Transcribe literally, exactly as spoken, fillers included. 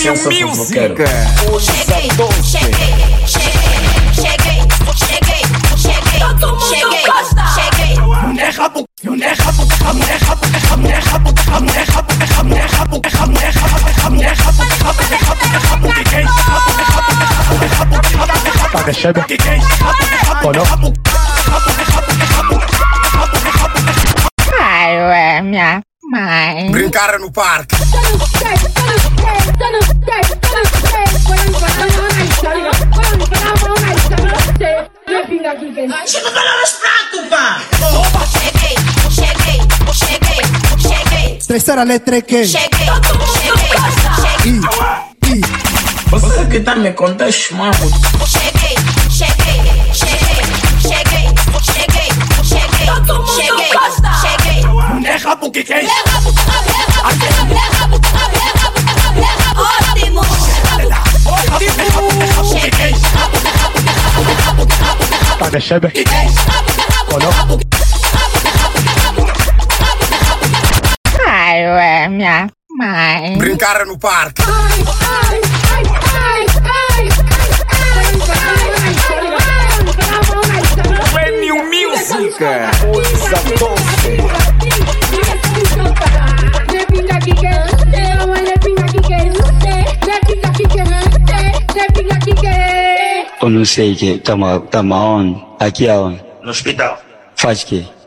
Prêmio Música. Cheguei, cheguei, cheguei, cheguei, cheguei, cheguei, todo mundo gosta. Cheguei. Mulher rabo, mulher rabo, mulher rabo, mulher rabo, mulher rabo, mulher rabo, mulher rabo, mulher rabo, mulher rabo, Paga chega. Ai, ué, minha mãe. Brincar no parque. Chega os pratos, pá. Cheguei, cheguei, cheguei, cheguei. Terceira letra é que? Cheguei, cheguei, cheguei. I, I. Você que tá me contando chamado. Cheguei, cheguei, cheguei, cheguei, cheguei, cheguei. Todo mundo gosta. Cheguei. Mulher rabo, que que é isso? Rabo, rabo, rabo, rabo, rabo, rabo, rabo. Ótimo. Cheguei. Paga chega. Ai, ué, minha mãe. Brincar no parque. Prêmio Música. Coisa doce. Eu não sei que tamo, tamo aonde? Aqui aonde? No hospital. Faz que?